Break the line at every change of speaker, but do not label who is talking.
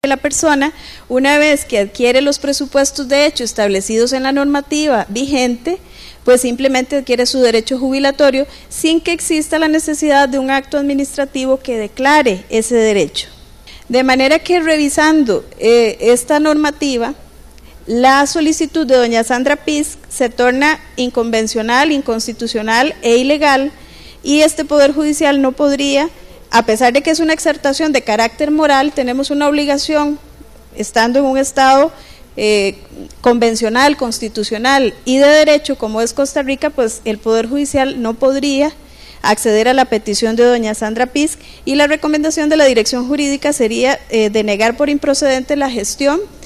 La persona, una vez que adquiere los presupuestos de hecho establecidos en la normativa vigente, pues simplemente adquiere su derecho jubilatorio sin que exista la necesidad de un acto administrativo que declare ese derecho. De manera que revisando esta normativa, la solicitud de doña Sandra Pisk se torna inconvencional, inconstitucional e ilegal, y este Poder Judicial no podría, a pesar de que es una exhortación de carácter moral, tenemos una obligación, estando en un Estado convencional, constitucional y de derecho como es Costa Rica, pues el Poder Judicial no podría acceder a la petición de doña Sandra Pisk, y la recomendación de la Dirección Jurídica sería denegar por improcedente la gestión